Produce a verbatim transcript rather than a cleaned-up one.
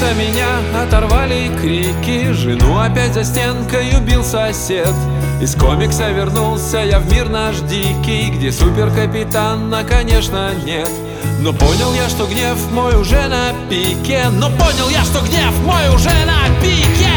за меня оторвали крики. Жену опять за стенкой убил сосед. Из комикса вернулся я в мир наш дикий, где суперкапитана, конечно, нет. Но понял я, что гнев мой уже на пике. Но понял я, что гнев мой уже на пике.